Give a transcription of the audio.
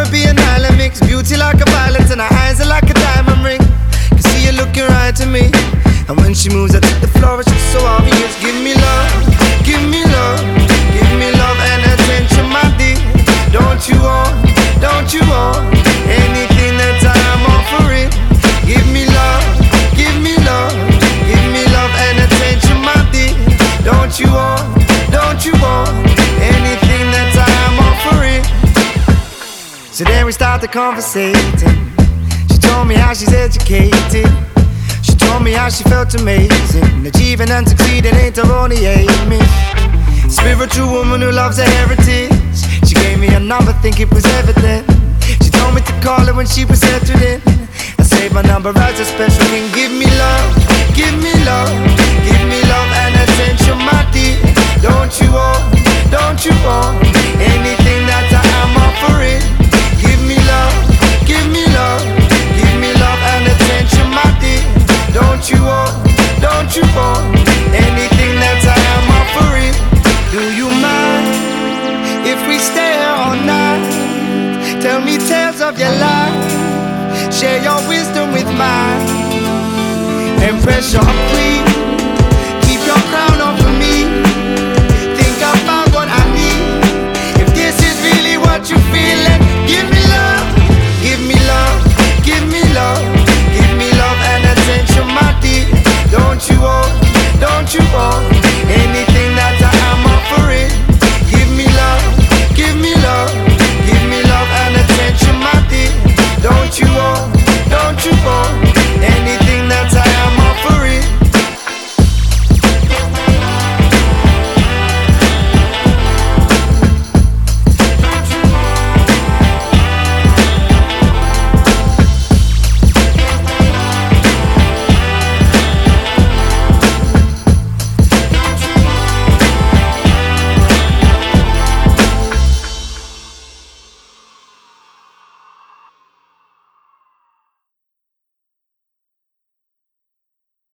Caribbean island mix, beauty like a violet and her eyes are like a diamond ring. Can see her looking right at me, and when she moves I take the floor, it's just so obvious. Give me love, give me love, give me love and attention, my dear. Don't you want anything that I'm offering? Give me love, give me love, give me love and attention, my dear. Don't you want anything that I'm offering? So then we started conversating. She told me how she's educated. She told me how she felt amazing. Achieving and succeeding ain't her only aim. Spiritual woman who loves her heritage. She gave me a number, think it was evident. She told me to call her when she was settled in. I saved my number as a special king. Give me love, give me love, give me love and attention, my dear. Don't you want anything that I'm offering? Give me love, give me love, give me love and attention, my dear. Don't you want anything that I am offering? Do you mind if we stay here all night? Tell me tales of your life, share your wisdom with mine, and pressure up